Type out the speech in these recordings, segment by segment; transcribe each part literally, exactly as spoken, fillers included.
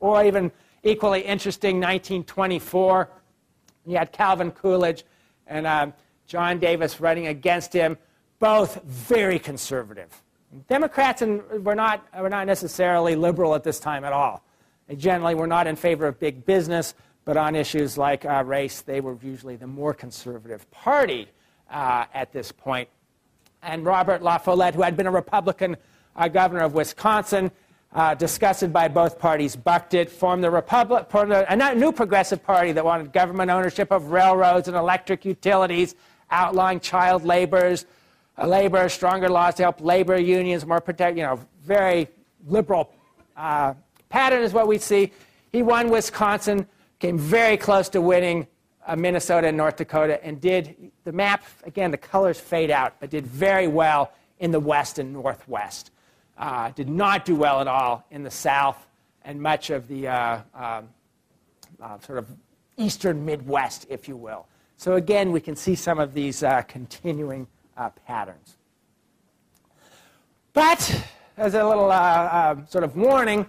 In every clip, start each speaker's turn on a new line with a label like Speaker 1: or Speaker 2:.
Speaker 1: or even equally interesting, nineteen twenty-four, you had Calvin Coolidge and um, John Davis running against him, both very conservative. Democrats and were not, were not necessarily liberal at this time at all. They generally were not in favor of big business, but on issues like uh, race, they were usually the more conservative party uh, at this point. And Robert La Follette, who had been a Republican uh, governor of Wisconsin, uh, disgusted by both parties, bucked it, formed the Republic, formed a, a new progressive party that wanted government ownership of railroads and electric utilities, outlawing child labors, uh, labor, stronger laws to help labor unions, more protect, you know, very liberal uh, pattern is what we see. He won Wisconsin, came very close to winning uh, Minnesota and North Dakota, and did, the map, again, the colors fade out, but did very well in the West and Northwest. Uh, did not do well at all in the South and much of the uh, um, uh, sort of eastern Midwest, if you will. So again, we can see some of these uh, continuing uh, patterns. But as a little uh, uh, sort of warning,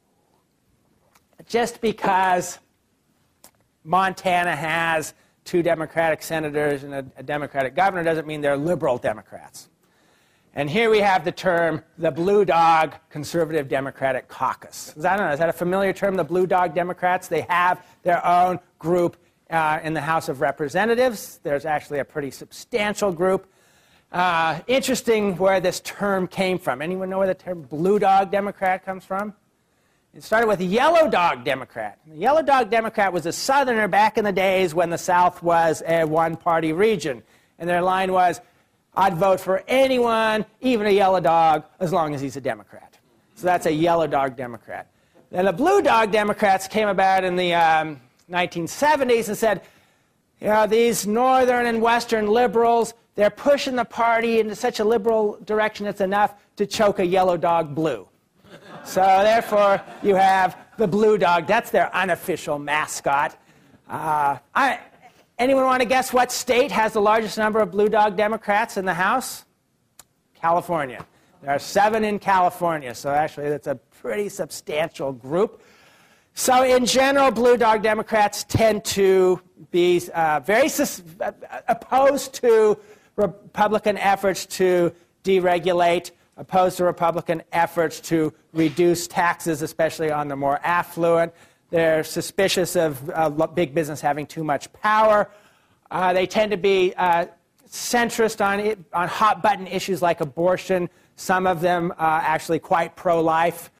Speaker 1: just because Montana has two Democratic senators and a, a Democratic governor doesn't mean they're liberal Democrats. And here we have the term, the Blue Dog Conservative Democratic Caucus. Is that, I don't know, is that a familiar term, the Blue Dog Democrats? They have their own group uh, in the House of Representatives. There's actually a pretty substantial group. Uh, interesting where this term came from. Anyone know where the term Blue Dog Democrat comes from? It started with Yellow Dog Democrat. The Yellow Dog Democrat was a Southerner back in the days when the South was a one-party region. And their line was, I'd vote for anyone, even a yellow dog, as long as he's a Democrat. So that's a Yellow Dog Democrat. Then the Blue Dog Democrats came about in the um, nineteen seventies and said, you know, these northern and western liberals, they're pushing the party into such a liberal direction it's enough to choke a yellow dog blue. So therefore, you have the Blue Dog. That's their unofficial mascot. Uh, I, anyone want to guess what state has the largest number of Blue Dog Democrats in the House? California. There are seven in California, so actually that's a pretty substantial group. So in general, Blue Dog Democrats tend to be uh, very sus- opposed to Republican efforts to deregulate, opposed to Republican efforts to reduce taxes, especially on the more affluent. They're suspicious of uh, big business having too much power. Uh, they tend to be uh, centrist on, it, on hot-button issues like abortion, some of them uh, actually quite pro-life,